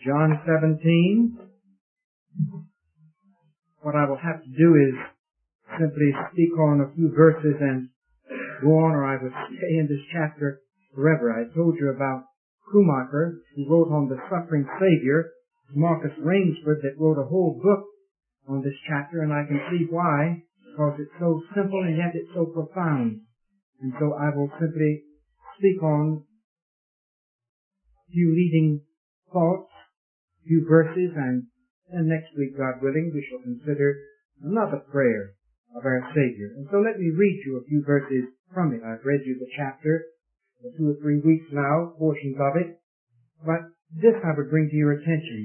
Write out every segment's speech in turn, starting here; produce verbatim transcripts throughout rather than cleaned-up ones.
John seventeen. What I will have to do is simply speak on a few verses and go on, or I would stay in this chapter forever. I told you about Schumacher, who wrote on the suffering Savior, Marcus Rainsford, that wrote a whole book on this chapter, and I can see why, because it's so simple and yet it's so profound. And so I will simply speak on a few leading thoughts, a few verses, and then next week, God willing, we shall consider another prayer of our Savior. And so let me read you a few verses from it. I've read you the chapter for two or three weeks now, portions of it, but this I would bring to your attention.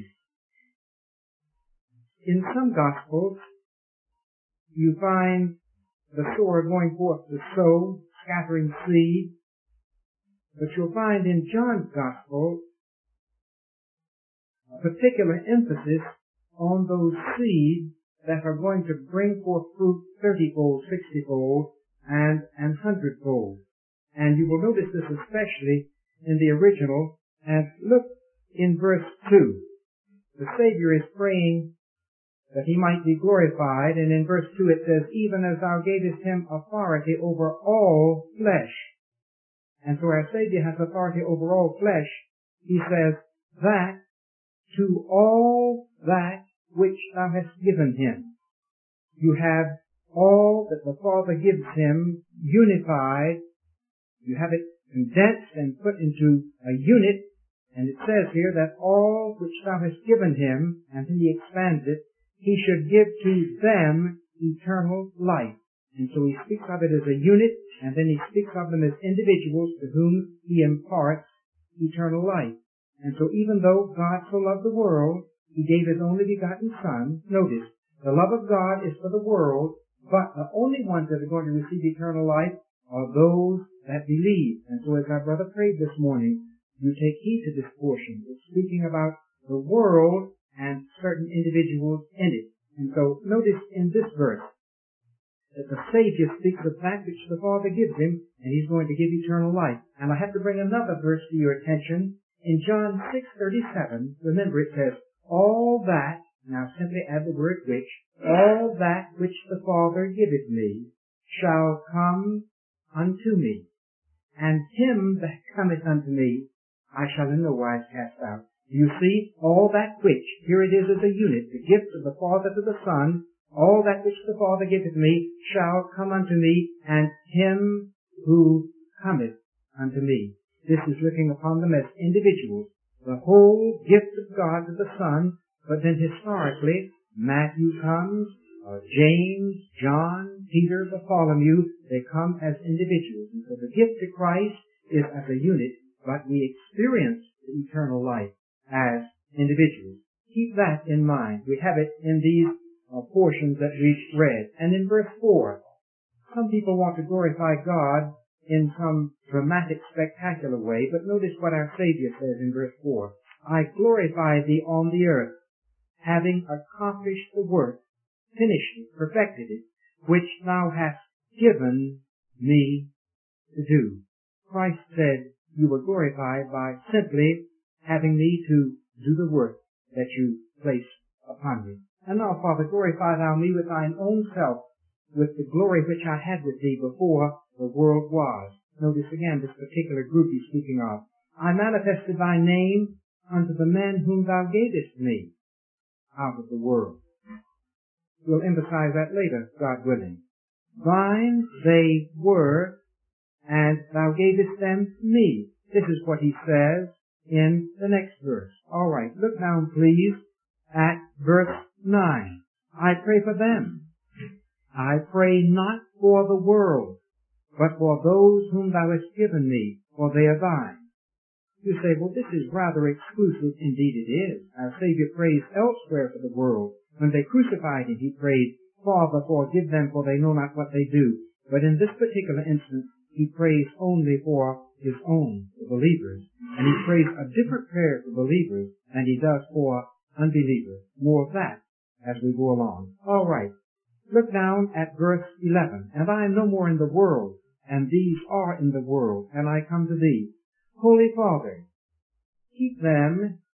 In some Gospels, you find the sower going forth to sow, scattering seed, but you'll find in John's Gospel a particular emphasis on those seeds that are going to bring forth fruit thirty-fold, sixty-fold, and an hundredfold. And you will notice this especially in the original. And look in verse two. The Savior is praying that he might be glorified, and in verse two it says, even as thou gavest him authority over all flesh. And so our Savior has authority over all flesh. He says, that to all that which thou hast given him. You have all that the Father gives him unified. You have it condensed and put into a unit. And it says here that all which thou hast given him, and then he expands it, he should give to them eternal life. And so he speaks of it as a unit, and then he speaks of them as individuals to whom he imparts eternal life. And so even though God so loved the world, he gave his only begotten Son. Notice, the love of God is for the world, but the only ones that are going to receive eternal life are those that believe. And so as our brother prayed this morning, you take heed to this portion. It's speaking about the world and certain individuals in it. And so notice in this verse that the Savior speaks of that which the Father gives him, and he's going to give eternal life. And I have to bring another verse to your attention. In John six thirty-seven, remember it says, all that, now simply add the word which, all that which the Father giveth me shall come unto me, and him that cometh unto me I shall in no wise cast out. You see, all that which, here it is as a unit, the gift of the Father to the Son, all that which the Father giveth me shall come unto me, and him who cometh unto me. This is looking upon them as individuals. The whole gift of God to the Son, but then historically, Matthew comes, uh, James, John, Peter, Bartholomew, they come as individuals. And so the gift to Christ is as a unit, but we experience the eternal life as individuals. Keep that in mind. We have it in these uh, portions that we've read. And in verse four, some people want to glorify God in some dramatic, spectacular way, but notice what our Savior says in verse four. I glorify thee on the earth, having accomplished the work, finished it, perfected it, which thou hast given me to do. Christ said you were glorified by simply having me to do the work that you place upon me. And now, Father, glorify thou me with thine own self, with the glory which I had with thee before the world was. Notice again this particular group he's speaking of. I manifested thy name unto the men whom thou gavest me out of the world. We'll emphasize that later, God willing. Thine they were, and thou gavest them me. This is what he says in the next verse. All right, look down, please, at verse nine. I pray for them. I pray not for the world, but for those whom thou hast given me, for they are thine. You say, well, this is rather exclusive. Indeed it is. Our Savior prays elsewhere for the world. When they crucified him, he prayed, Father, forgive them, for they know not what they do. But in this particular instance, he prays only for his own, the believers. And he prays a different prayer for believers than he does for unbelievers. More of that as we go along. All right. Look down at verse eleven. And I am no more in the world, and these are in the world, and I come to thee. Holy Father, keep them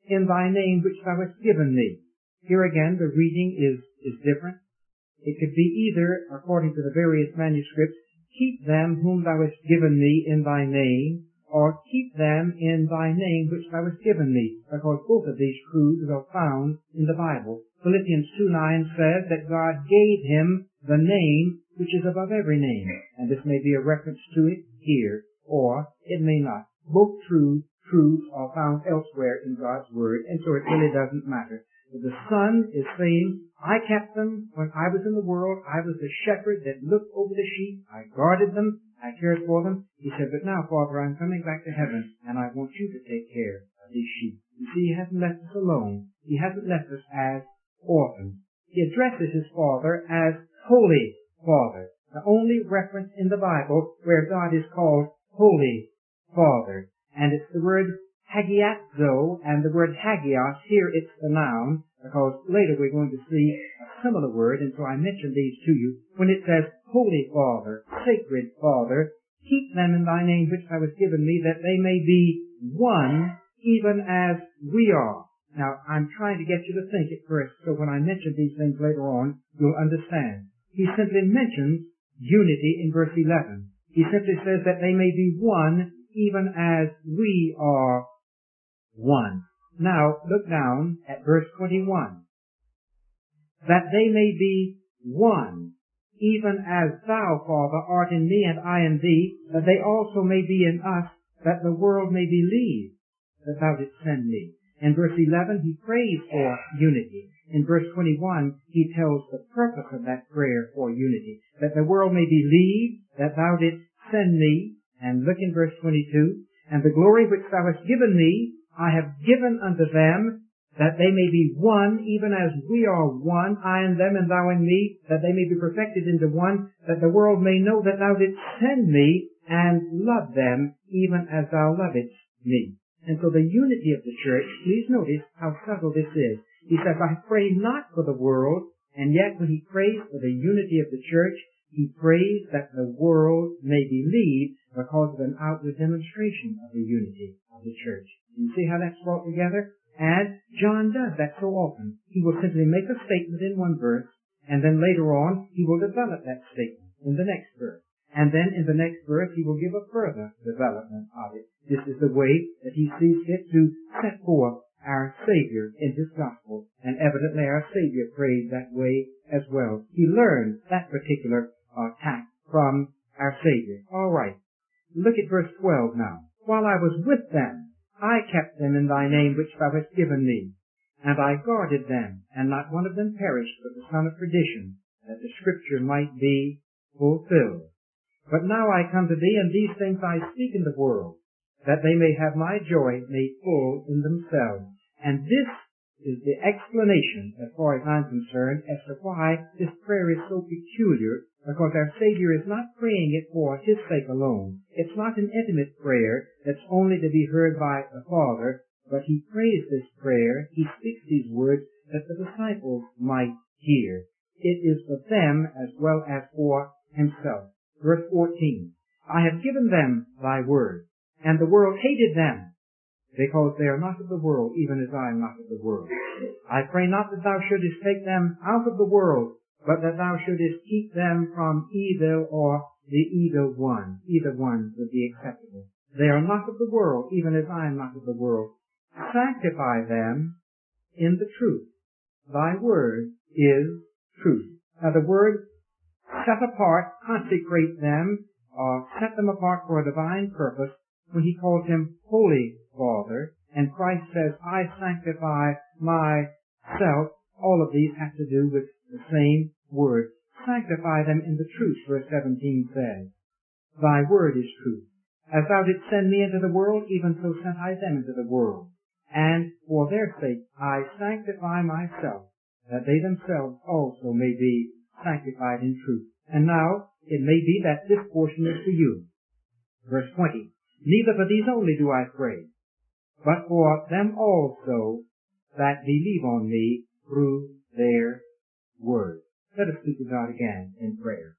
in thy name which thou hast given me. Here again, the reading is, is different. It could be either, according to the various manuscripts, keep them whom thou hast given me in thy name, or keep them in thy name which thou hast given me, because both of these truths are found in the Bible. Philippians two nine says that God gave him the name which is above every name, and this may be a reference to it here, or it may not. Both truths, truths are found elsewhere in God's Word, and so it really doesn't matter. The Son is saying, I kept them when I was in the world. I was the shepherd that looked over the sheep. I guarded them. I cared for them. He said, but now, Father, I'm coming back to heaven, and I want you to take care of these sheep. You see, he hasn't left us alone. He hasn't left us as orphans. He addresses his Father as Holy Father, the only reference in the Bible where God is called Holy Father. And it's the word hagiazo and the word hagios. Here it's the noun, because later we're going to see a similar word, and so I mentioned these to you. When it says, Holy Father, Sacred Father, keep them in thy name which thou hast given me, that they may be one, even as we are. Now, I'm trying to get you to think at first, so when I mention these things later on, you'll understand. He simply mentions unity in verse eleven. He simply says that they may be one, even as we are one. Now, look down at verse twenty-one. That they may be one, even as thou, Father, art in me and I in thee, that they also may be in us, that the world may believe that thou didst send me. In verse eleven, he prays for unity. In verse twenty-one, he tells the purpose of that prayer for unity, that the world may believe that thou didst send me. And look in verse twenty-two, and the glory which thou hast given me, I have given unto them, that they may be one, even as we are one, I and them and thou and me, that they may be perfected into one, that the world may know that thou didst send me, and love them, even as thou lovedst me. And so the unity of the church, please notice how subtle this is. He says, I pray not for the world, and yet when he prays for the unity of the church, he prays that the world may believe because of an outward demonstration of the unity of the church. You see how that's brought together? And John does that so often. He will simply make a statement in one verse, and then later on, he will develop that statement in the next verse. And then in the next verse, he will give a further development of it. This is the way that he sees fit to set forth our Savior in his gospel. And evidently our Savior prayed that way as well. He learned that particular uh, tact from our Savior. All right. Look at verse twelve now. While I was with them, I kept them in thy name which thou hast given me. And I guarded them, and not one of them perished, but the son of perdition, that the scripture might be fulfilled. But now I come to thee, and these things I speak in the world, that they may have my joy made full in themselves. And this is the explanation, as far as I'm concerned, as to why this prayer is so peculiar, because our Savior is not praying it for his sake alone. It's not an intimate prayer that's only to be heard by the Father, but he prays this prayer, he speaks these words that the disciples might hear. It is for them as well as for himself. Verse fourteen, I have given them thy word, and the world hated them, because they are not of the world, even as I am not of the world. I pray not that thou shouldest take them out of the world, but that thou shouldest keep them from evil or the evil one. Either one would be acceptable. They are not of the world, even as I am not of the world. Sanctify them in the truth. Thy word is truth. Now the word set apart, consecrate them, or set them apart for a divine purpose, when he calls him Holy Father, and Christ says, I sanctify myself. All of these have to do with the same word. Sanctify them in the truth, verse seventeen says. Thy word is truth. As thou didst send me into the world, even so sent I them into the world. And for their sake I sanctify myself, that they themselves also may be sanctified in truth. And now, it may be that this portion is for you. Verse twenty. Neither for these only do I pray, but for them also that believe on me through their word. Let us speak to God again in prayer.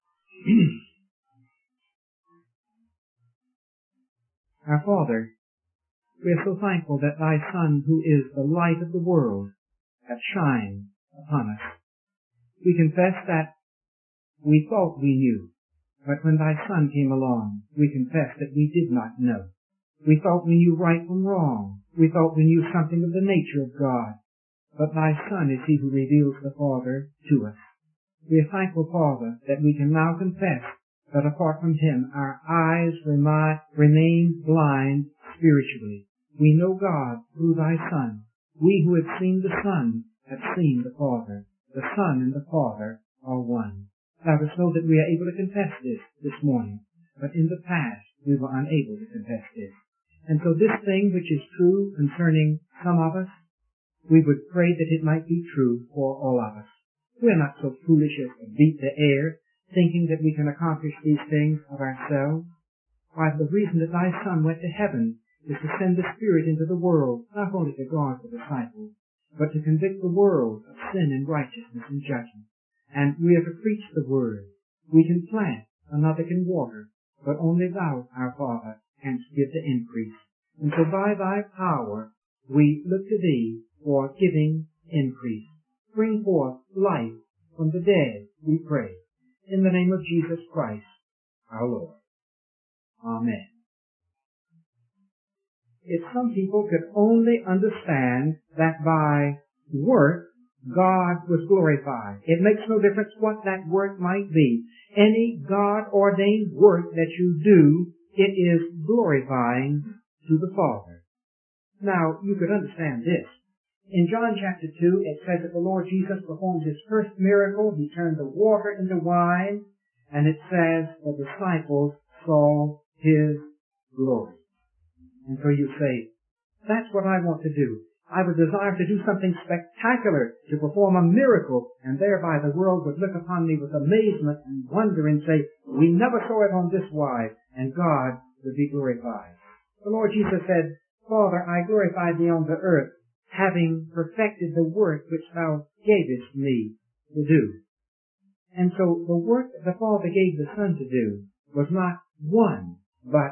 Our Father, We are so thankful that thy Son, who is the light of the world, hath shined upon us. We confess that we thought we knew, but when thy Son came along, we confess that we did not know. We thought we knew right from wrong. We thought we knew something of the nature of God. But thy Son is he who reveals the Father to us. We are thankful, Father, that we can now confess that apart from him our eyes remain blind spiritually. We know God through thy Son. We who have seen the Son have seen the Father. The Son and the Father are one. Thou dost know that we are able to confess this this morning, but in the past we were unable to confess this. And so this thing which is true concerning some of us, we would pray that it might be true for all of us. We are not so foolish as to beat the air, thinking that we can accomplish these things of ourselves. Why, the reason that thy Son went to heaven is to send the Spirit into the world, not only to guard the disciples, but to convict the world of sin and righteousness and judgment. And we are to preach the Word. We can plant, another can water, but only thou, our Father, canst give the increase. And so by thy power we look to thee for giving increase. Bring forth life from the dead, we pray, in the name of Jesus Christ, our Lord. Amen. If some people could only understand that by work God was glorified. It makes no difference what that work might be. Any God-ordained work that you do, it is glorifying to the Father. Now, you could understand this. In John chapter two, it says that the Lord Jesus performed his first miracle. He turned the water into wine, and it says the disciples saw his glory. And so you say, that's what I want to do. I would desire to do something spectacular, to perform a miracle, and thereby the world would look upon me with amazement and wonder and say, we never saw it on this wise, and God would be glorified. The Lord Jesus said, Father, I glorify thee on the earth, having perfected the work which thou gavest me to do. And so the work that the Father gave the Son to do was not one, but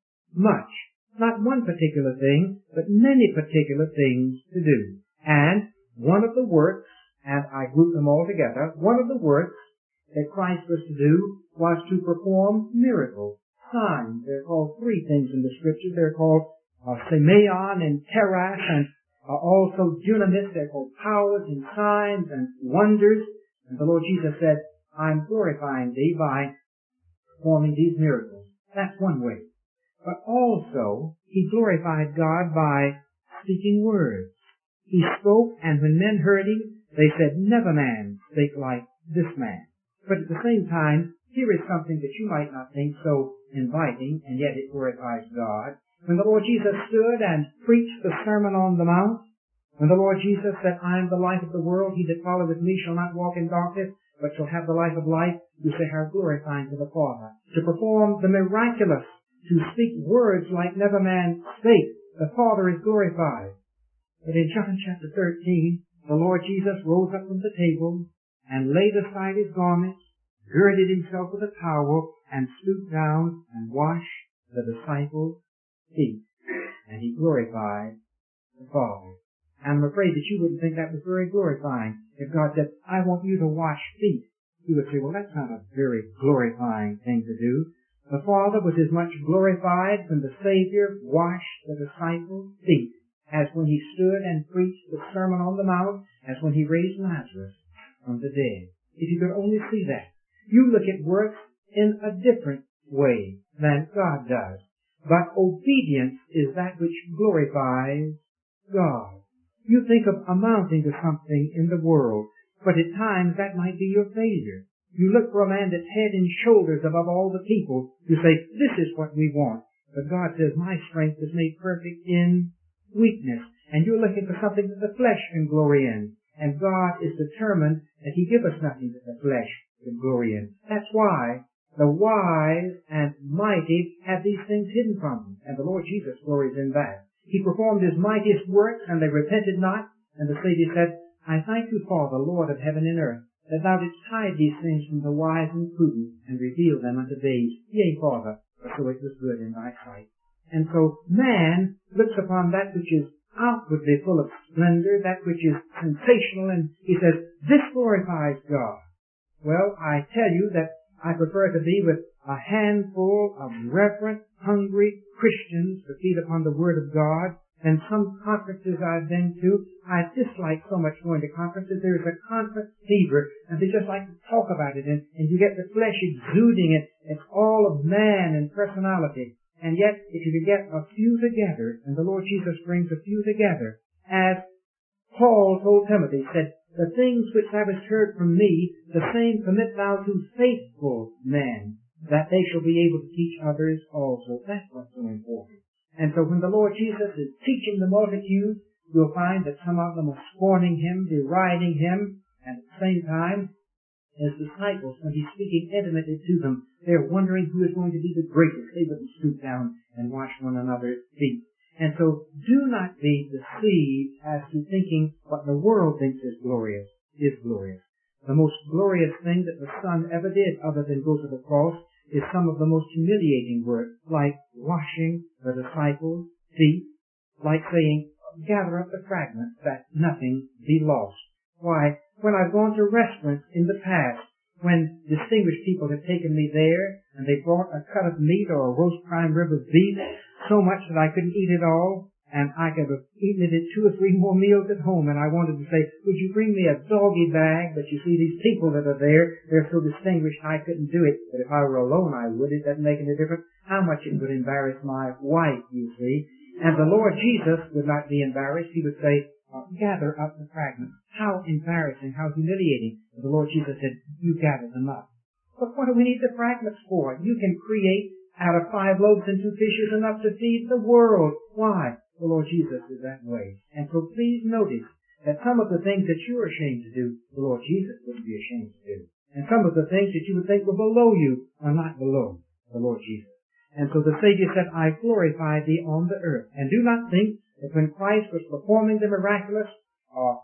much. Not one particular thing, but many particular things to do. And one of the works, and I group them all together, one of the works that Christ was to do was to perform miracles, signs. They're called three things in the Scriptures. They're called uh, semeion and teras, and uh, also dunamis. They're called powers and signs and wonders. And the Lord Jesus said, I'm glorifying thee by performing these miracles. That's one way. But also, he glorified God by speaking words. He spoke, and when men heard him, they said, never man spake like this man. But at the same time, here is something that you might not think so inviting, and yet it glorifies God. When the Lord Jesus stood and preached the Sermon on the Mount, when the Lord Jesus said, I am the light of the world, he that followeth me shall not walk in darkness, but shall have the life of life, you say, how glorifying to the Father. To perform the miraculous, to speak words like never man spake, the Father is glorified. But in John chapter thirteen, the Lord Jesus rose up from the table and laid aside his garments, girded himself with a towel, and stooped down and washed the disciples' feet. And he glorified the Father. And I'm afraid that you wouldn't think that was very glorifying. If God said, I want you to wash feet, you would say, well, that's not a very glorifying thing to do. The Father was as much glorified when the Savior washed the disciples' feet as when he stood and preached the Sermon on the Mount, as when he raised Lazarus from the dead. If you could only see that. You look at works in a different way than God does. But obedience is that which glorifies God. You think of amounting to something in the world, but at times that might be your failure. You look for a man that's head and shoulders above all the people. You say, this is what we want. But God says, my strength is made perfect in weakness. And you're looking for something that the flesh can glory in. And God is determined that he give us nothing that the flesh can glory in. That's why the wise and mighty have these things hidden from them. And the Lord Jesus glories in that. He performed his mightiest works, and they repented not. And the Savior said, I thank you, Father, Lord of heaven and earth, that thou didst hide these things from the wise and prudent, and reveal them unto babes. Yea, Father, for so it was good in thy sight. And so man looks upon that which is outwardly full of splendor, that which is sensational, and he says, this glorifies God. Well, I tell you that I prefer to be with a handful of reverent, hungry Christians to feed upon the Word of God than some conferences I've been to. I dislike so much going to conferences. There is a conference fever, and they just like to talk about it, and, and you get the flesh exuding it. It's all of man and personality. And yet, if you could get a few together, and the Lord Jesus brings a few together, as Paul told Timothy, said, the things which thou hast heard from me, the same commit thou to faithful men, that they shall be able to teach others also. That's what's so important. And so when the Lord Jesus is teaching the multitude, you'll find that some of them are scorning him, deriding him, and at the same time, as disciples, when he's speaking intimately to them, they're wondering who is going to be the greatest. They wouldn't stoop down and wash one another's feet. And so do not be deceived as to thinking what the world thinks is glorious is glorious. The most glorious thing that the Son ever did, other than go to the cross, is some of the most humiliating work, like washing the disciples' feet, like saying, gather up the fragments that nothing be lost. Why, when I've gone to restaurants in the past, when distinguished people have taken me there, and they brought a cut of meat or a roast prime rib of beef, so much that I couldn't eat it all, and I could have eaten it at two or three more meals at home, and I wanted to say, would you bring me a doggy bag? But you see, these people that are there, they're so distinguished I couldn't do it, but if I were alone I would. It doesn't make any difference how much it would embarrass my wife, you see. And the Lord Jesus would not be embarrassed. He would say, uh, gather up the fragments. How embarrassing, how humiliating. And the Lord Jesus said, you gather them up. But what do we need the fragments for? You can create out of five loaves and two fishes enough to feed the world. Why? The Lord Jesus is that way. And so please notice that some of the things that you're ashamed to do, the Lord Jesus wouldn't be ashamed to do. And some of the things that you would think were below you are not below the Lord Jesus. And so the Savior said, I glorify thee on the earth. And do not think that when Christ was performing the miraculous, or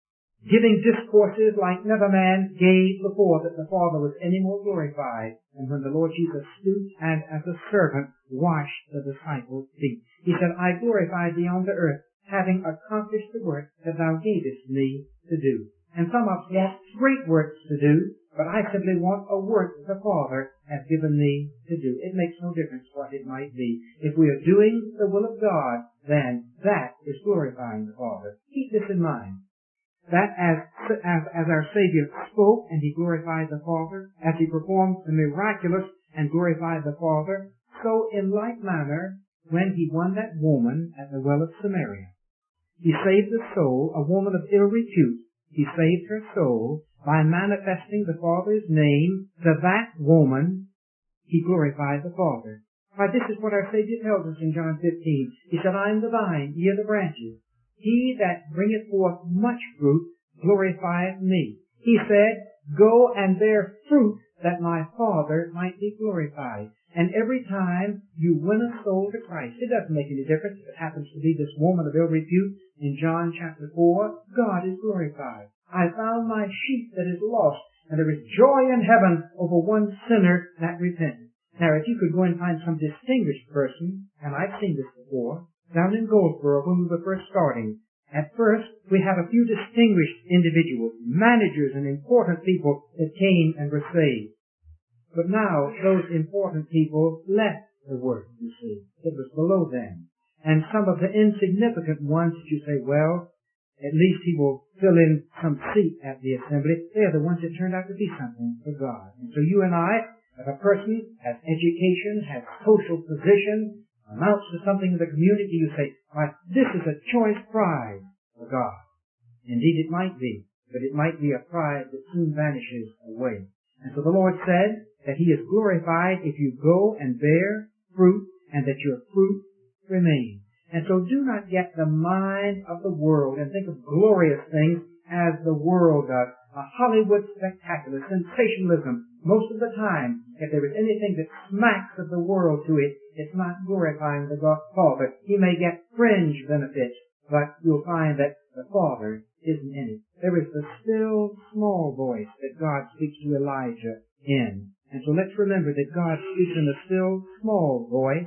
giving discourses like never man gave before, that the Father was any more glorified than when the Lord Jesus stooped and as a servant washed the disciples' feet. He said, I glorify thee on the earth, having accomplished the work that thou gavest me to do. And some of us want great works to do, but I simply want a work that the Father has given me to do. It makes no difference what it might be. If we are doing the will of God, then that is glorifying the Father. Keep this in mind. That as, as, as our Savior spoke and he glorified the Father, as he performed the miraculous and glorified the Father, so in like manner, when he won that woman at the well of Samaria, he saved the soul, a woman of ill repute. He saved her soul by manifesting the Father's name to that woman. He glorified the Father. Why, this is what our Savior tells us in John fifteen. He said, I am the vine, ye are the branches. He that bringeth forth much fruit glorifieth me. He said, go and bear fruit that my Father might be glorified. And every time you win a soul to Christ, it doesn't make any difference if it happens to be this woman of ill repute in John chapter four, God is glorified. I found my sheep that is lost, and there is joy in heaven over one sinner that repented. Now, if you could go and find some distinguished person, and I've seen this before, down in Goldsboro when we were first starting. At first, we had a few distinguished individuals, managers and important people that came and were saved. But now, those important people left the work, you see. It was below them. And some of the insignificant ones that you say, well, at least he will fill in some seat at the assembly, they're the ones that turned out to be something for God. And so you and I, if a person has education, has social position, amounts to something in the community, you say, why, this is a choice prize for God. Indeed, it might be, but it might be a prize that soon vanishes away. And so the Lord said that he is glorified if you go and bear fruit, and that your fruit remains. And so do not get the mind of the world and think of glorious things as the world does. A Hollywood spectacular, sensationalism. Most of the time, if there is anything that smacks of the world to it, it's not glorifying the God Father. He may get fringe benefits, but you'll find that the Father isn't in it. There is the still small voice that God speaks to Elijah in. And so let's remember that God speaks in the still small voice.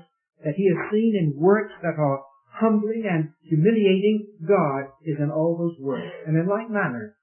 that he has seen in works that are humbling and humiliating, God is in all those works. And in like manner,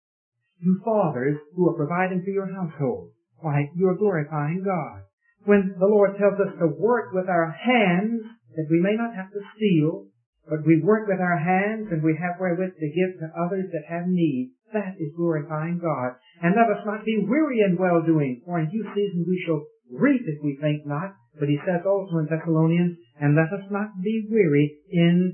you fathers who are providing for your household, why, you are glorifying God. When the Lord tells us to work with our hands, that we may not have to steal, but we work with our hands and we have wherewith to give to others that have need, that is glorifying God. And let us not be weary in well-doing, for in due season we shall reap if we think not. But he says also in Thessalonians, and let us not be weary in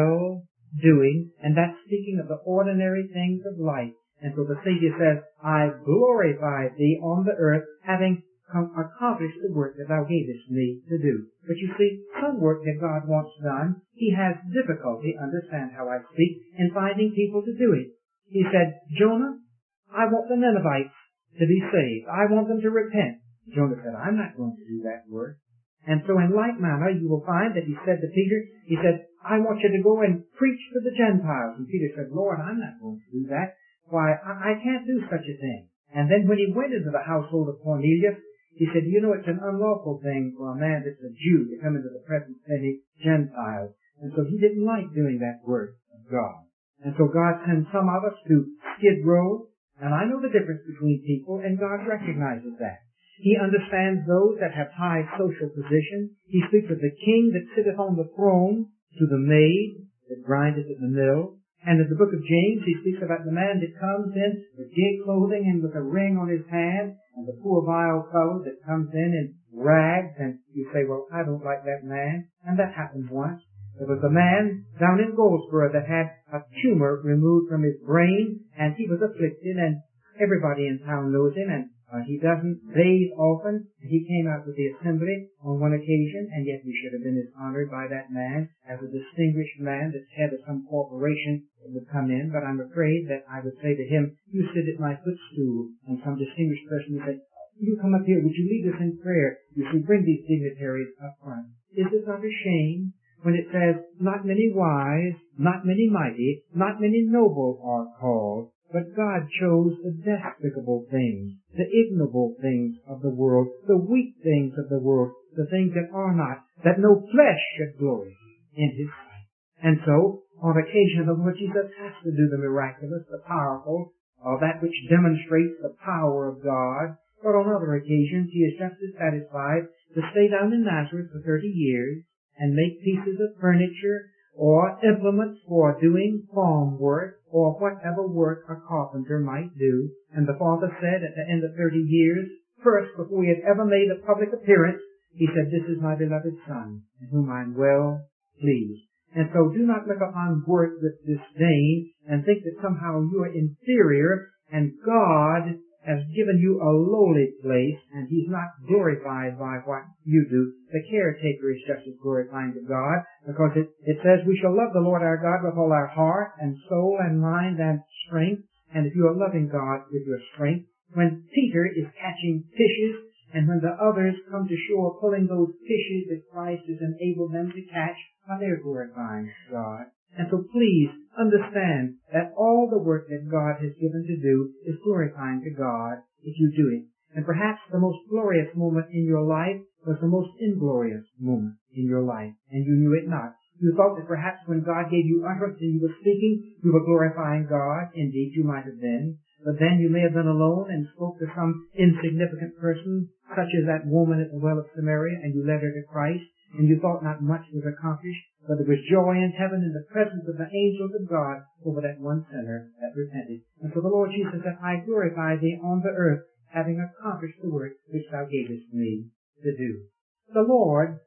well-doing. And that's speaking of the ordinary things of life. And so the Savior says, I glorify thee on the earth, having accomplished the work that thou gavest me to do. But you see, some work that God wants done, he has difficulty, understand how I speak, in finding people to do it. He said, Jonah, I want the Ninevites to be saved. I want them to repent. Jonah said, I'm not going to do that work. And so in like manner, you will find that he said to Peter, he said, I want you to go and preach to the Gentiles. And Peter said, Lord, I'm not going to do that. Why, I, I can't do such a thing. And then when he went into the household of Cornelius, he said, you know, it's an unlawful thing for a man that's a Jew to come into the presence of any Gentiles. And so he didn't like doing that work of God. And so God sends some of us to Skid Row, and I know the difference between people, and God recognizes that. He understands those that have high social position. He speaks of the king that sitteth on the throne to the maid that grindeth at the mill. And in the book of James, he speaks about the man that comes in with gay clothing and with a ring on his hand, and the poor vile fellow that comes in in rags, and you say, well, I don't like that man. And that happened once. There was a man down in Goldsboro that had a tumor removed from his brain, and he was afflicted, and everybody in town knows him, and uh, he doesn't bathe often. He came out with the assembly on one occasion, and yet we should have been as honored by that man as a distinguished man that's head of some corporation that would come in. But I'm afraid that I would say to him, you sit at my footstool, and some distinguished person would say, you come up here, would you lead us in prayer? You should bring these dignitaries up front. Is it not a shame when it says, not many wise, not many mighty, not many noble are called, but God chose the despicable things, the ignoble things of the world, the weak things of the world, the things that are not, that no flesh should glory in his sight. And so, on occasion, the Lord Jesus has to do the miraculous, the powerful, or that which demonstrates the power of God. But on other occasions, he is just as satisfied to stay down in Nazareth for thirty years and make pieces of furniture or implements for doing farm work or whatever work a carpenter might do. And the Father said at the end of thirty years, first, before he had ever made a public appearance, he said, this is my beloved Son, in whom I am well pleased. And so do not look upon work with disdain and think that somehow you are inferior and God has given you a lowly place, and he's not glorified by what you do. The caretaker is just as glorifying to God, because it, it says we shall love the Lord our God with all our heart and soul and mind and strength. And if you are loving God with your strength, when Peter is catching fishes, and when the others come to shore pulling those fishes that Christ has enabled them to catch, well, they're glorifying God. And so please understand that all the work that God has given to do is glorifying to God if you do it. And perhaps the most glorious moment in your life was the most inglorious moment in your life, and you knew it not. You thought that perhaps when God gave you utterance and you were speaking, you were glorifying God. Indeed, you might have been. But then you may have been alone and spoke to some insignificant person, such as that woman at the well of Samaria, and you led her to Christ, and you thought not much was accomplished, but there was joy in heaven in the presence of the angels of God over that one sinner that repented. And so the Lord Jesus said, I glorify thee on the earth, having accomplished the work which thou gavest me to do. The Lord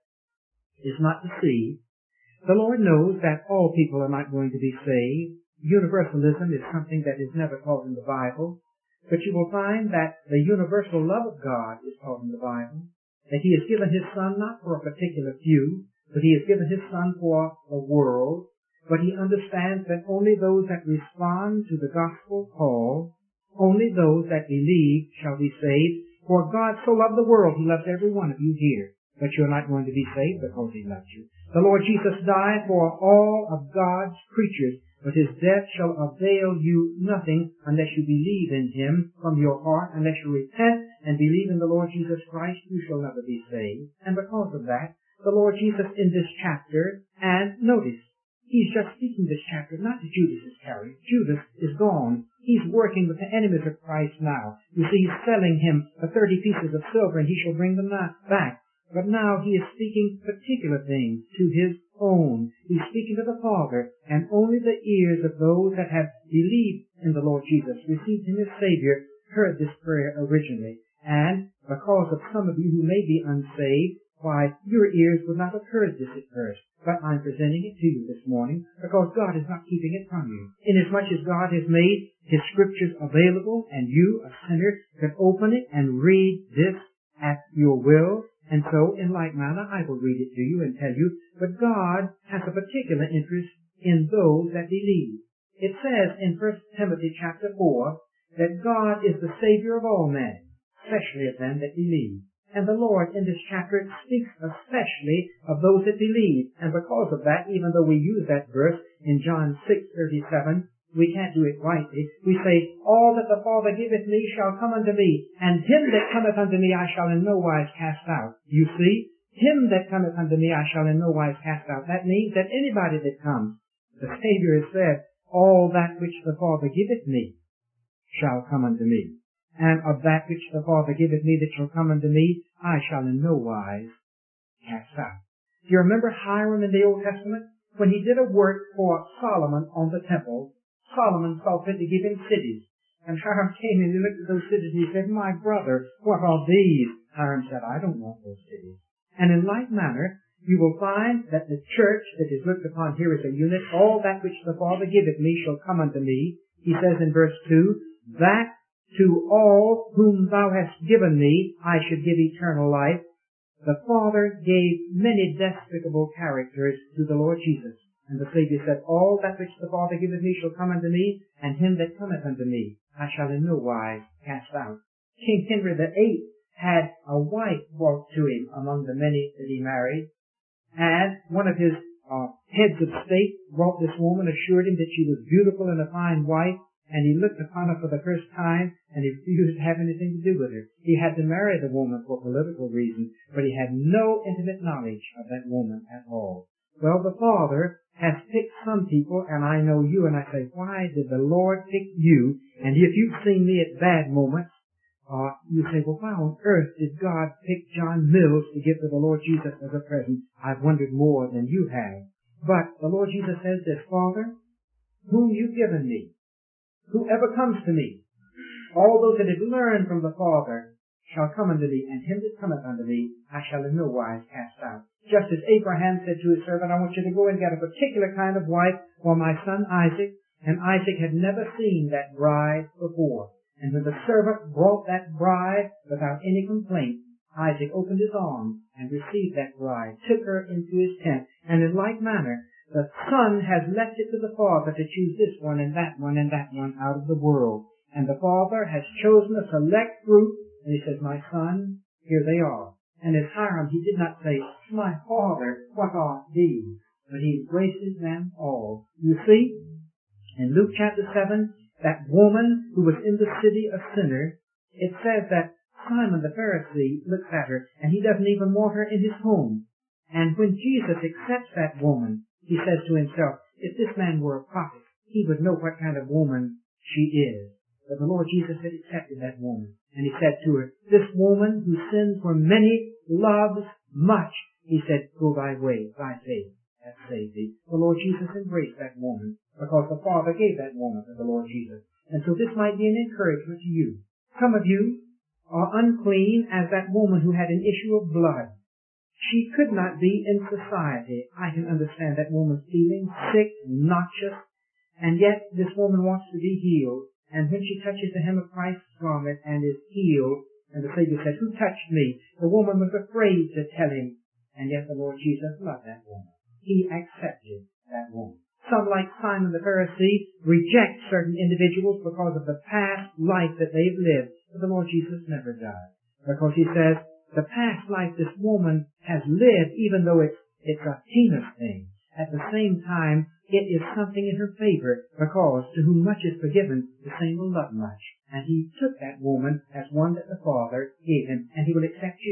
is not deceived. The Lord knows that all people are not going to be saved. Universalism is something that is never taught in the Bible, but you will find that the universal love of God is taught in the Bible, that he has given his Son not for a particular few, but he has given his Son for the world. But he understands that only those that respond to the gospel call, only those that believe shall be saved. For God so loved the world, he loves every one of you here, but you're not going to be saved because he loves you. The Lord Jesus died for all of God's creatures, but his death shall avail you nothing unless you believe in him from your heart. Unless you repent and believe in the Lord Jesus Christ, you shall never be saved. And because of that, the Lord Jesus in this chapter, and notice, he's just speaking this chapter not to Judas Iscariot. Judas is gone. He's working with the enemies of Christ now. You see, he's selling him for thirty pieces of silver, and he shall bring them back. But now he is speaking particular things to his own. He's speaking to the Father, and only the ears of those that have believed in the Lord Jesus, received him as Savior, heard this prayer originally. And because of some of you who may be unsaved, why, your ears would not have heard this at first. But I'm presenting it to you this morning because God is not keeping it from you. Inasmuch as God has made his scriptures available, and you, a sinner, can open it and read this at your will. And so, in like manner, I will read it to you and tell you, but God has a particular interest in those that believe. It says in First Timothy chapter four that God is the Savior of all men, especially of them that believe. And the Lord in this chapter speaks especially of those that believe. And because of that, even though we use that verse in John six thirty-seven, we can't do it rightly. We say, all that the Father giveth me shall come unto me, and him that cometh unto me I shall in no wise cast out. You see, him that cometh unto me I shall in no wise cast out. That means that anybody that comes, the Savior has said, all that which the Father giveth me shall come unto me. And of that which the Father giveth me that shall come unto me, I shall in no wise cast out. Do you remember Hiram in the Old Testament? When he did a work for Solomon on the temple, Solomon saw fit to give him cities. And Hiram came and he looked at those cities and he said, my brother, what are these? Hiram said, I don't want those cities. And in like manner, you will find that the church that is looked upon here as a unit, all that which the Father giveth me shall come unto me. He says in verse two, that to all whom thou hast given me I should give eternal life. The Father gave many despicable characters to the Lord Jesus. And the Savior said, all that which the Father giveth me shall come unto me, and him that cometh unto me I shall in no wise cast out. King Henry the Eighth had a wife brought to him among the many that he married, and one of his uh, heads of state brought this woman, assured him that she was beautiful and a fine wife, and he looked upon her for the first time, and he refused to have anything to do with her. He had to marry the woman for political reasons, but he had no intimate knowledge of that woman at all. Well, the Father has picked some people, and I know you, and I say, why did the Lord pick you? And if you've seen me at bad moments, uh, you say, well, why on earth did God pick John Mills to give to the Lord Jesus as a present? I've wondered more than you have. But the Lord Jesus says this, Father, whom you've given me, whoever comes to me, all those that have learned from the Father shall come unto me, and him that cometh unto me I shall in no wise cast out. Just as Abraham said to his servant, I want you to go and get a particular kind of wife for my son Isaac. And Isaac had never seen that bride before. And when the servant brought that bride without any complaint, Isaac opened his arms and received that bride, took her into his tent. And in like manner, the Son has left it to the Father to choose this one and that one and that one out of the world. And the Father has chosen a select group, and he says, my son, here they are. And as Hiram, he did not say, my Father, what are these? But he embraces them all. You see, in Luke chapter seven, that woman who was in the city a sinner, it says that Simon the Pharisee looks at her, and he doesn't even want her in his home. And when Jesus accepts that woman, he says to himself, if this man were a prophet, he would know what kind of woman she is. But the Lord Jesus had accepted that woman. And he said to her, this woman whose sins were many loves much. He said, go thy way, thy faith hath saved thee. The Lord Jesus embraced that woman because the Father gave that woman to the Lord Jesus. And so this might be an encouragement to you. Some of you are unclean as that woman who had an issue of blood. She could not be in society. I can understand that woman's feeling sick, noxious, and yet this woman wants to be healed. And when she touches the hem of Christ's garment and is healed, and the Savior said, who touched me? The woman was afraid to tell him. And yet the Lord Jesus loved that woman. He accepted that woman. Some, like Simon the Pharisee, reject certain individuals because of the past life that they've lived. But the Lord Jesus never does. Because he says, the past life this woman has lived, even though it's, it's a heinous thing, at the same time, it is something in her favor, because to whom much is forgiven, the same will love much. And he took that woman as one that the Father gave him, and he will accept you.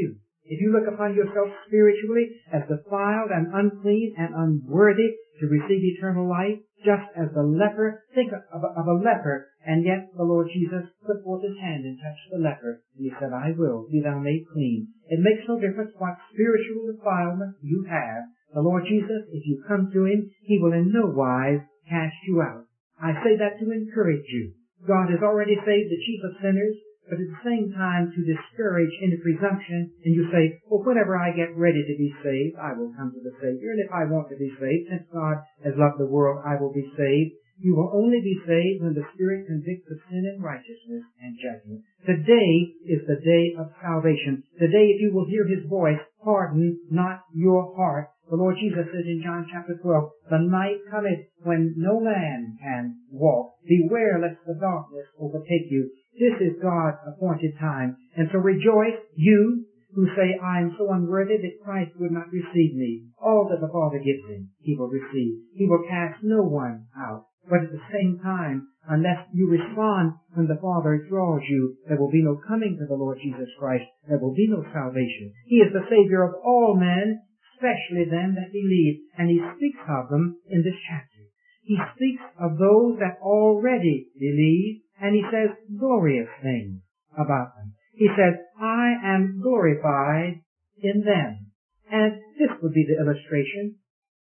If you look upon yourself spiritually as defiled and unclean and unworthy to receive eternal life, just as the leper, think of, of a leper, and yet the Lord Jesus put forth his hand and touched the leper, and he said, I will, be thou made clean. It makes no difference what spiritual defilement you have. The Lord Jesus, if you come to him, he will in no wise cast you out. I say that to encourage you. God has already saved the chief of sinners, but at the same time to discourage any presumption, and you say, well, whenever I get ready to be saved, I will come to the Savior, and if I want to be saved, since God has loved the world, I will be saved. You will only be saved when the Spirit convicts of sin and righteousness and judgment. Today is the day of salvation. Today, if you will hear his voice, harden not your heart. The Lord Jesus says in John chapter twelve, the night cometh when no man can walk. Beware lest the darkness overtake you. This is God's appointed time. And so rejoice, you who say, I am so unworthy that Christ would not receive me. All that the Father gives him, he will receive. He will cast no one out. But at the same time, unless you respond when the Father draws you, there will be no coming to the Lord Jesus Christ. There will be no salvation. He is the Savior of all men, especially them that believe. And he speaks of them in this chapter. He speaks of those that already believe, and he says glorious things about them. He says, I am glorified in them. And this would be the illustration.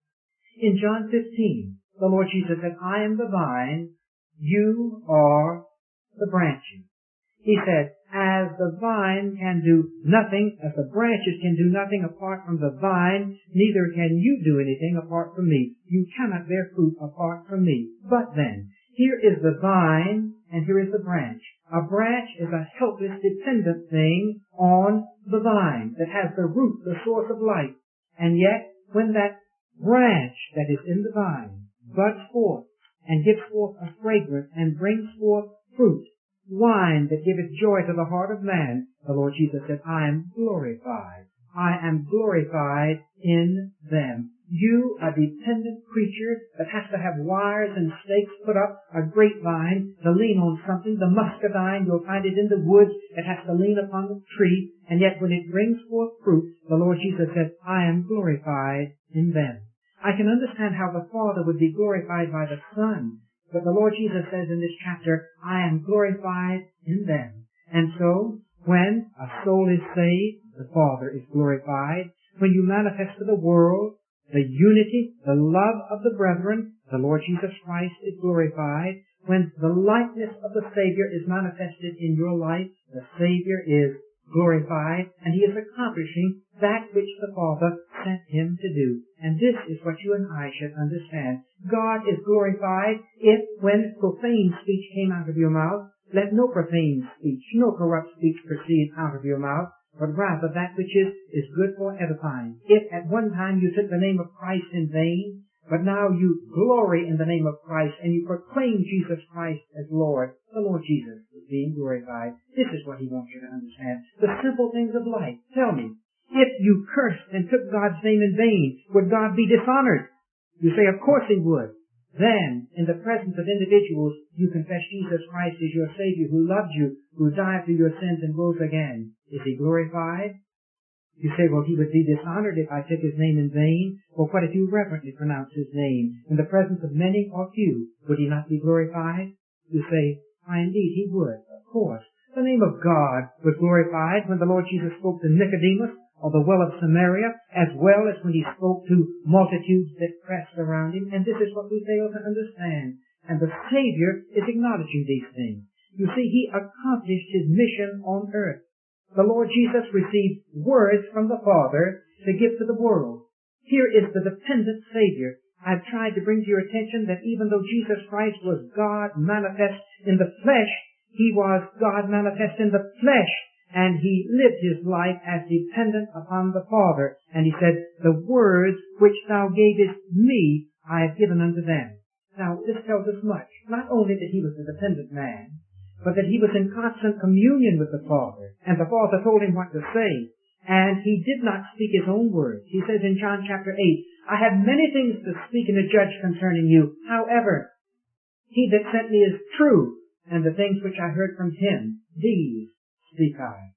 In John fifteen, the Lord Jesus said, I am the vine, you are the branches. He said, as the vine can do nothing, as the branches can do nothing apart from the vine, neither can you do anything apart from me. You cannot bear fruit apart from me. But then, here is the vine, and here is the branch. A branch is a helpless, dependent thing on the vine that has the root, the source of life. And yet, when that branch that is in the vine buds forth and gives forth a fragrance and brings forth fruit, wine that giveth joy to the heart of man, the Lord Jesus said, I am glorified. I am glorified in them. You, a dependent creature that has to have wires and stakes put up, a grapevine to lean on something, the muscadine, you'll find it in the woods, it has to lean upon the tree, and yet when it brings forth fruit, the Lord Jesus said, I am glorified in them. I can understand how the Father would be glorified by the Son, but the Lord Jesus says in this chapter, I am glorified in them. And so, when a soul is saved, the Father is glorified. When you manifest to the world the unity, the love of the brethren, the Lord Jesus Christ is glorified. When the likeness of the Savior is manifested in your life, the Savior is glorified, and he is accomplishing that which the Father sent him to do. And this is what you and I should understand. God is glorified if, when profane speech came out of your mouth, let no profane speech, no corrupt speech proceed out of your mouth, but rather that which is, is good for edifying. If at one time you took the name of Christ in vain, but now you glory in the name of Christ and you proclaim Jesus Christ as Lord, the Lord Jesus is being glorified. This is what he wants you to understand. The simple things of life. Tell me, if you cursed and took God's name in vain, would God be dishonored? You say, of course he would. Then, in the presence of individuals, you confess Jesus Christ as your Savior who loved you, who died for your sins and rose again. Is he glorified? You say, well, he would be dishonored if I took his name in vain. Well, what if you reverently pronounce his name in the presence of many or few? Would he not be glorified? You say, why, indeed, he would, of course. The name of God was glorified when the Lord Jesus spoke to Nicodemus of the well of Samaria, as well as when he spoke to multitudes that pressed around him. And this is what we fail to understand. And the Savior is acknowledging these things. You see, he accomplished his mission on earth. The Lord Jesus received words from the Father to give to the world. Here is the dependent Savior. I've tried to bring to your attention that even though Jesus Christ was God manifest in the flesh, he was God manifest in the flesh. And he lived his life as dependent upon the Father. And he said, the words which thou gavest me, I have given unto them. Now, this tells us much. Not only that he was a dependent man, but that he was in constant communion with the Father. And the Father told him what to say. And he did not speak his own words. He says in John chapter eight, I have many things to speak and to judge concerning you. However, he that sent me is true, and the things which I heard from him, these speak I.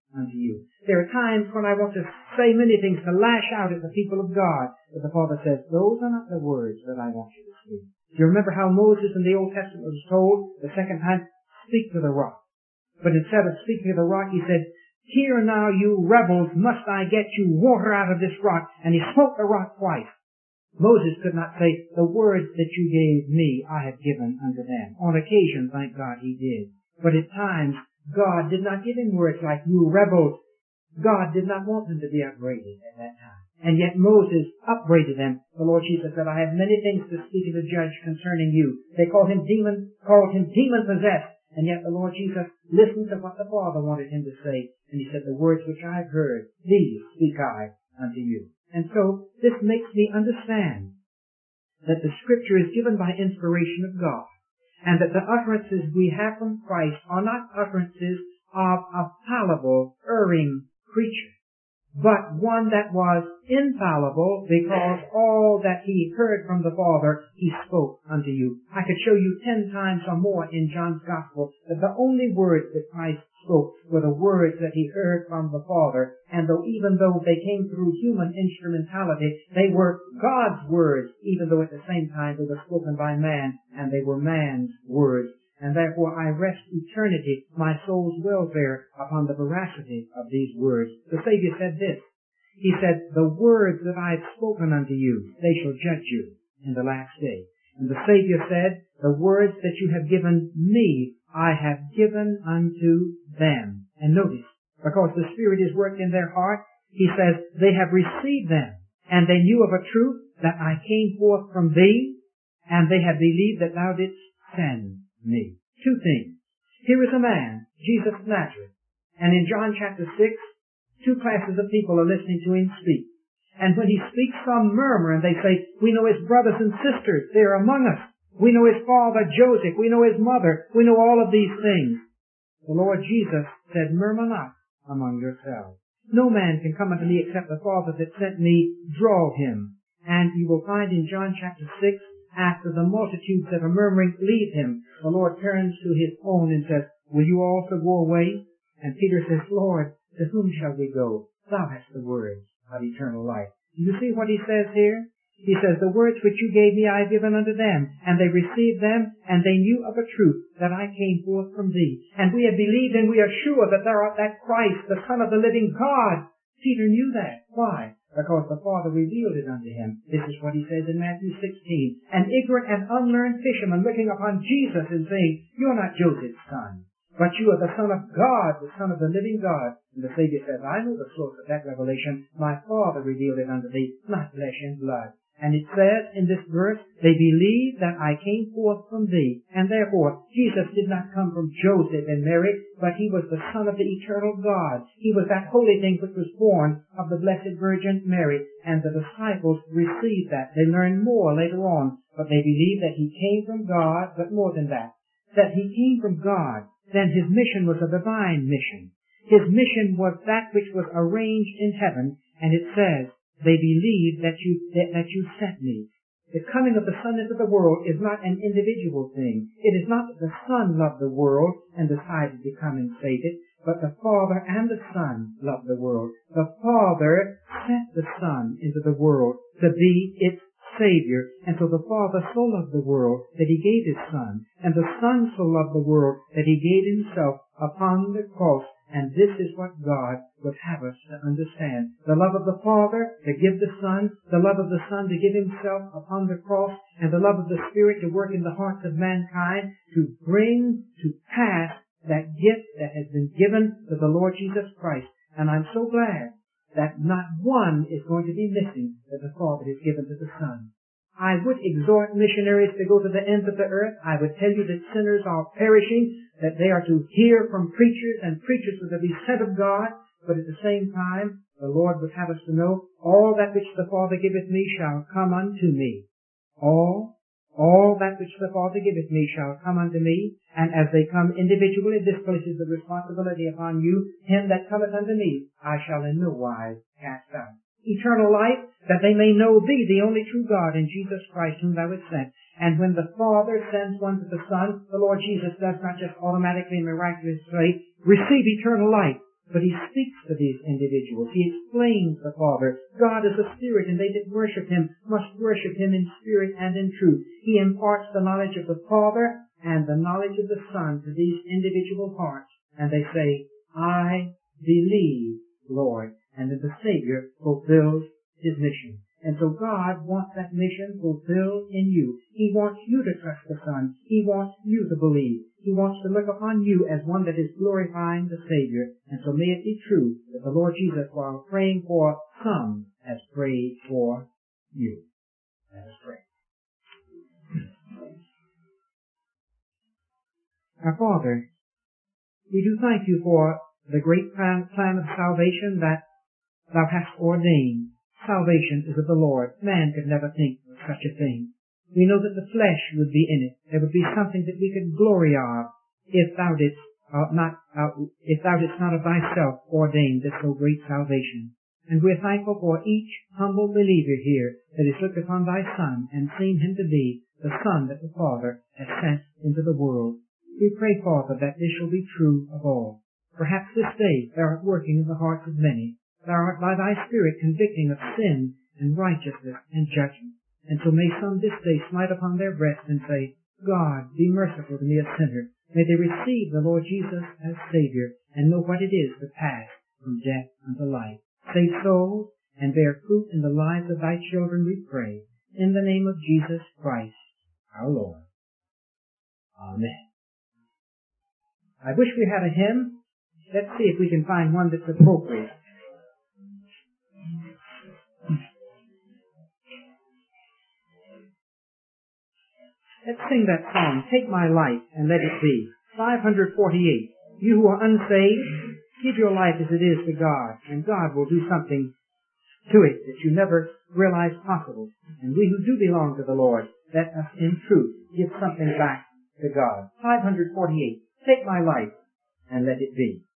unto you. There are times when I want to say many things to lash out at the people of God, but the Father says, those are not the words that I want you to speak. Do you remember how Moses in the Old Testament was told the second time, speak to the rock? But instead of speaking to the rock, he said, here now, you rebels, must I get you water out of this rock? And he smote the rock twice. Moses could not say, the words that you gave me, I have given unto them. On occasion, thank God, he did. But at times, God did not give him words like, you rebels. God did not want them to be upbraided at that time. And yet Moses upbraided them. The Lord Jesus said, I have many things to speak to the judge concerning you. They called him demon, called him demon-possessed. And yet the Lord Jesus listened to what the Father wanted him to say. And he said, the words which I have heard, these speak I unto you. And so this makes me understand that the Scripture is given by inspiration of God, and that the utterances we have from Christ are not utterances of a fallible, erring creature, but one that was infallible, because all that he heard from the Father, he spoke unto you. I could show you ten times or more in John's Gospel that the only words that Christ spoke were the words that he heard from the Father, and though even though they came through human instrumentality, they were God's words, even though at the same time they were spoken by man, and they were man's words. And therefore I rest eternity, my soul's welfare, upon the veracity of these words. The Savior said this. He said, the words that I have spoken unto you, they shall judge you in the last day. And the Savior said, the words that you have given me, I have given unto them. And notice, because the Spirit is worked in their heart, he says, they have received them, and they knew of a truth that I came forth from thee, and they have believed that thou didst send me. Two things. Here is a man, Jesus of Nazareth, and in John chapter six, two classes of people are listening to him speak. And when he speaks, some murmur, and they say, we know his brothers and sisters, they are among us. We know his father Joseph, we know his mother, we know all of these things. The Lord Jesus said, murmur not among yourselves. No man can come unto me except the Father that sent me draw him. And you will find in John chapter six, after the multitudes that are murmuring leave him, the Lord turns to his own and says, will you also go away? And Peter says, Lord, to whom shall we go? Thou hast the words of eternal life. Do you see what he says here? He says, the words which you gave me I have given unto them, and they received them, and they knew of a truth that I came forth from thee. And we have believed, and we are sure that thou art that Christ, the Son of the living God. Peter knew that. Why? Because the Father revealed it unto him. This is what he says in Matthew sixteen. An ignorant and unlearned fisherman looking upon Jesus and saying, you are not Joseph's son, but you are the Son of God, the Son of the living God. And the Savior says, I know the source of that revelation. My Father revealed it unto thee, not flesh and blood. And it says in this verse, they believe that I came forth from thee. And therefore, Jesus did not come from Joseph and Mary, but he was the Son of the eternal God. He was that holy thing which was born of the Blessed Virgin Mary. And the disciples received that. They learned more later on, but they believed that he came from God, but more than that, that he came from God. Then his mission was a divine mission. His mission was that which was arranged in heaven, and it says, they believe that you, that, that you sent me. The coming of the Son into the world is not an individual thing. It is not that the Son loved the world and decided to come and save it, but the Father and the Son loved the world. The Father sent the Son into the world to be its Savior. And so the Father so loved the world that he gave his Son. And the Son so loved the world that he gave himself upon the cross. And this is what God would have us to understand. The love of the Father to give the Son, the love of the Son to give himself upon the cross, and the love of the Spirit to work in the hearts of mankind to bring to pass that gift that has been given to the Lord Jesus Christ. And I'm so glad that not one is going to be missing that the Father has given to the Son. I would exhort missionaries to go to the ends of the earth. I would tell you that sinners are perishing, that they are to hear from preachers, and preachers are to be sent of God. But at the same time, the Lord would have us to know, all that which the Father giveth me shall come unto me. All, all that which the Father giveth me shall come unto me. And as they come individually, this places the responsibility upon you. Him that cometh unto me, I shall in no wise cast out. Eternal life, that they may know thee, the only true God, and Jesus Christ, whom thou hast sent. And when the Father sends one to the Son, the Lord Jesus does not just automatically and miraculously receive eternal life. but he speaks to these individuals. He explains the Father. God is a spirit, and they that worship him must worship him in spirit and in truth. He imparts the knowledge of the Father and the knowledge of the Son to these individual hearts, and they say, I believe, Lord, and that the Savior fulfills his mission. And so God wants that mission fulfilled in you. He wants you to trust the Son. He wants you to believe. He wants to look upon you as one that is glorifying the Savior. And so may it be true that the Lord Jesus, while praying for some, has prayed for you. Let us pray. Our Father, we do thank you for the great plan, plan of salvation that thou hast ordained. Salvation is of the Lord. Man could never think of such a thing. We know that the flesh would be in it. There would be something that we could glory of if thou didst uh, not uh, if thou didst not of thyself ordain this so great salvation. And we're thankful for each humble believer here that has looked upon thy Son and seen him to be the Son that the Father has sent into the world. We pray, Father, that this shall be true of all. Perhaps this day thou art working in the hearts of many. Thou art by thy Spirit convicting of sin and righteousness and judgment. And so may some this day smite upon their breast and say, God, be merciful to me a sinner. May they receive the Lord Jesus as Savior and know what it is to pass from death unto life. Save souls and bear fruit in the lives of thy children, we pray. In the name of Jesus Christ, our Lord. Amen. I wish we had a hymn. Let's see if we can find one that's appropriate. Let's sing that song, Take My Life and Let It Be. five forty-eight. You who are unsaved, give your life as it is to God, and God will do something to it that you never realized possible. And we who do belong to the Lord, let us in truth give something back to God. five forty-eight. Take my life and let it be.